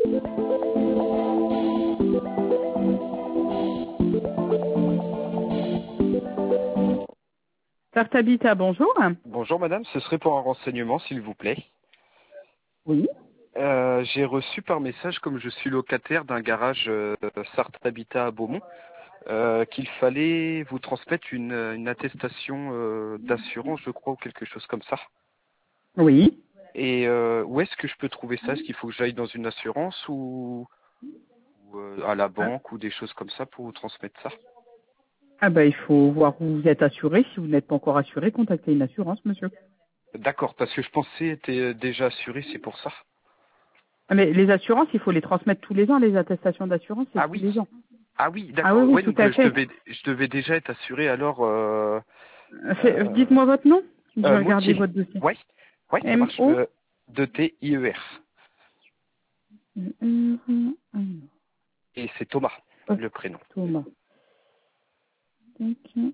Carte Habitat, bonjour. Bonjour madame, ce serait pour un renseignement s'il vous plaît. Oui. J'ai reçu par message, comme je suis locataire d'un garage Sarthe Habitat à Beaumont, qu'il fallait vous transmettre une attestation d'assurance, je crois, ou quelque chose comme ça. Oui. Et où est-ce que je peux trouver ça? Est-ce qu'il faut que j'aille dans une assurance ou à la banque ou des choses comme ça pour vous transmettre ça? Ah bah il faut voir où vous êtes assuré. Si vous n'êtes pas encore assuré, contactez une assurance, monsieur. D'accord, parce que je pensais être déjà assuré, c'est pour ça. Ah, mais les assurances, il faut les transmettre tous les ans. Les attestations d'assurance, c'est Ah tous oui. les ans. Ah oui, Ah oui, d'accord. oui, Ouais, tout donc à fait. je devais déjà être assuré alors. Dites-moi votre nom. Je vais regarder Moutier. votre dossier. Ouais, ouais, ça marche. M-O. De T-I-E-R. Et c'est Thomas, le prénom. Thomas. Tac.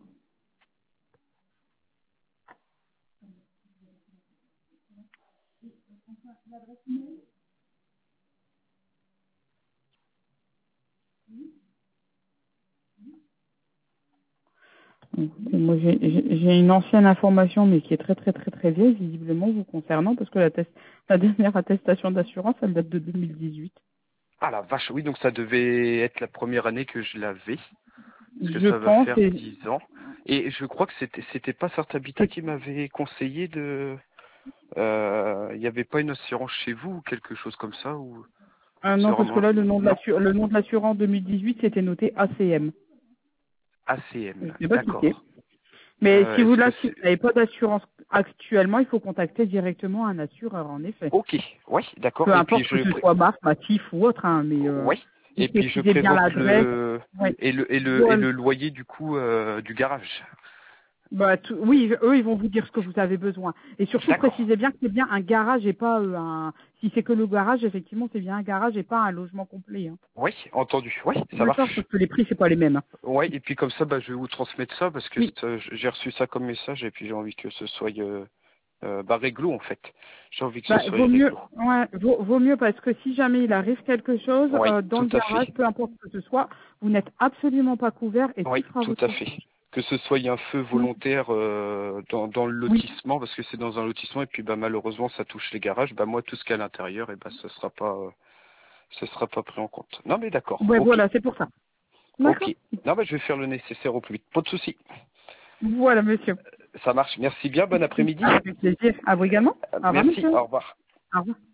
Moi, j'ai une ancienne information, mais qui est très très très très vieille, visiblement, vous concernant, parce que la dernière attestation d'assurance, elle date de 2018. Ah la vache, oui, donc ça devait être la première année que je l'avais, parce que Je ça va pense, faire 10 ans. Et je crois que c'était pas Sarthe Habitat qui m'avait conseillé de. Il n'y avait pas une assurance chez vous ou quelque chose comme ça ou ah c'est non, parce que vraiment là, non le nom de l'assurance 2018, c'était noté ACM. Je ACM, sais pas qui c'est. d'accord. Mais si vous Est-ce que là, si vous c'est n'avez pas d'assurance actuellement, il faut contacter directement un assureur, en effet. ok, ouais, d'accord. Peu Et puis importe que ce soit BAF, Matif ou autre, hein, mais ouais. vous Et puis je précisez bien prévois que l'adresse. le Ouais. et Voilà. le loyer du coup du garage. Bah, oui, eux, ils vont vous dire ce que vous avez besoin. Et surtout, D'accord. précisez bien que c'est bien un garage et pas un... Si c'est que le garage, effectivement, c'est bien un garage et pas un logement complet. Hein. Oui, entendu. Oui, ça D'accord, marche. parce que les prix, c'est pas les mêmes. Hein. Ouais, et puis comme ça, bah, je vais vous transmettre ça parce que Oui. j'ai reçu ça comme message et puis j'ai envie que ce soit réglo en fait. J'ai envie que ce Bah, soit vaut mieux, réglo. ouais, vaut mieux parce que si jamais il arrive quelque chose Oui, dans tout le à fait. garage, peu importe ce que ce soit, vous n'êtes absolument pas couvert et tout Oui, sera à tout votre à fait. charge. Que ce soit un feu volontaire dans le Oui. lotissement, parce que c'est dans un lotissement et puis bah malheureusement ça touche les garages, bah moi tout ce qu'il y a à l'intérieur, et bah ce sera pas pris en compte. Non mais d'accord, Ouais, ok, voilà, c'est pour ça. D'accord. ok. Non bah je vais faire le nécessaire au plus vite. Pas de souci. Voilà, monsieur. Ça marche. Merci bien. Bon après-midi. Avec plaisir. À vous également. Au revoir, Merci. monsieur. Au revoir. Au revoir.